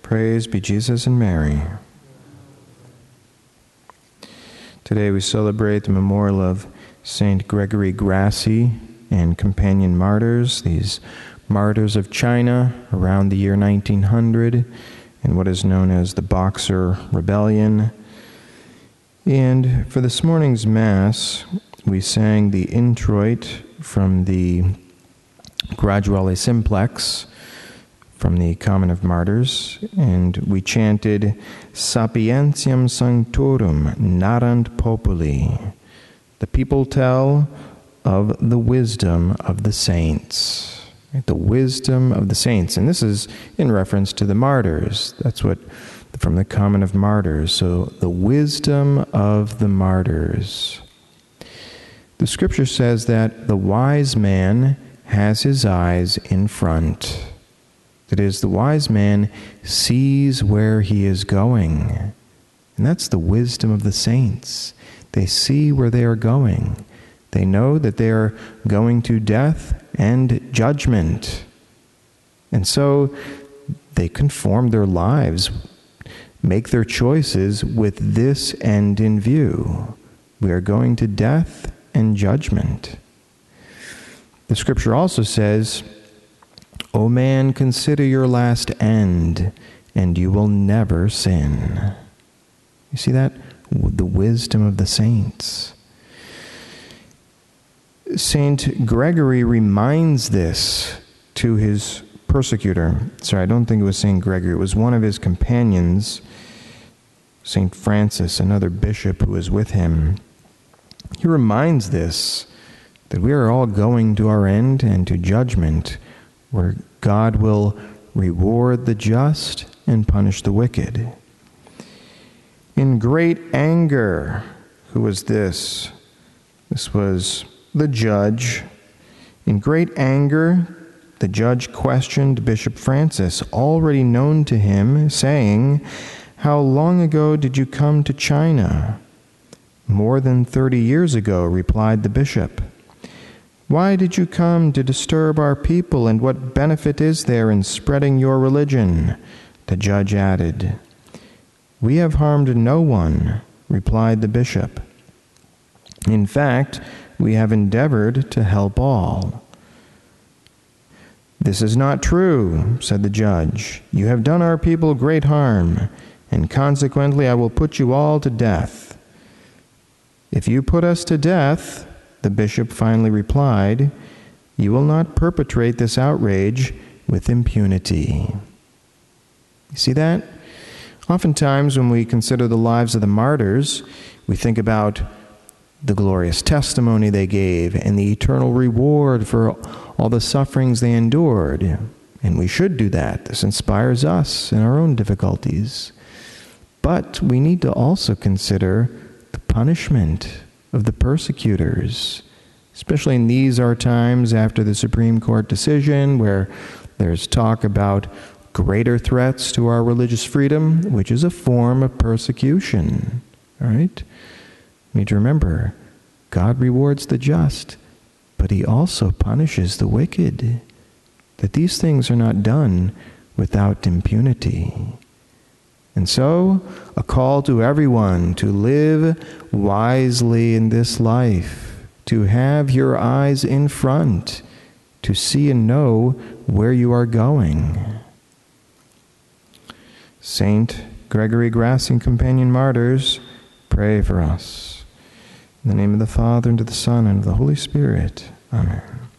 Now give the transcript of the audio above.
Praise be Jesus and Mary. Today we celebrate the memorial of Saint Gregory Grassi and companion martyrs, these martyrs of China around the year 1900 in what is known as the Boxer Rebellion. And for this morning's Mass, we sang the introit from the Graduale Simplex, from the Common of Martyrs, and we chanted Sapientiam Sanctorum Narrant Populi. The people tell of the wisdom of the saints. The wisdom of the saints. And this is in reference to the martyrs. That's what, from the Common of Martyrs. So, the wisdom of the martyrs. The Scripture says that the wise man has his eyes in front. That is, the wise man sees where he is going. And that's the wisdom of the saints. They see where they are going. They know that they are going to death and judgment. And so they conform their lives, make their choices with this end in view. We are going to death and judgment. The Scripture also says, O man, consider your last end, and you will never sin. You see that? The wisdom of the saints. Saint Gregory reminds this to his persecutor. Sorry, I don't think it was Saint Gregory. It was one of his companions, Saint Francis, another bishop who was with him. He reminds this, that we are all going to our end and to judgment, where God will reward the just and punish the wicked. In great anger, who was this? This was the judge. In great anger, the judge questioned Bishop Francis, already known to him, saying, How long ago did you come to China? More than 30 years ago, replied the bishop. Why did you come to disturb our people, and what benefit is there in spreading your religion? The judge added. We have harmed no one, replied the bishop. In fact, we have endeavored to help all. This is not true, said the judge. You have done our people great harm, and consequently I will put you all to death. If you put us to death, the bishop finally replied, you will not perpetrate this outrage with impunity. You see that? Oftentimes when we consider the lives of the martyrs, we think about the glorious testimony they gave and the eternal reward for all the sufferings they endured. And we should do that. This inspires us in our own difficulties. But we need to also consider the punishment of the persecutors, especially in these our times after the Supreme Court decision, where there's talk about greater threats to our religious freedom, which is a form of persecution. All right? We need to remember, God rewards the just, but he also punishes the wicked. That these things are not done without impunity. And so, a call to everyone to live wisely in this life, to have your eyes in front, to see and know where you are going. Saint Gregory Grassi and companion martyrs, pray for us. In the name of the Father, and of the Son, and of the Holy Spirit. Amen.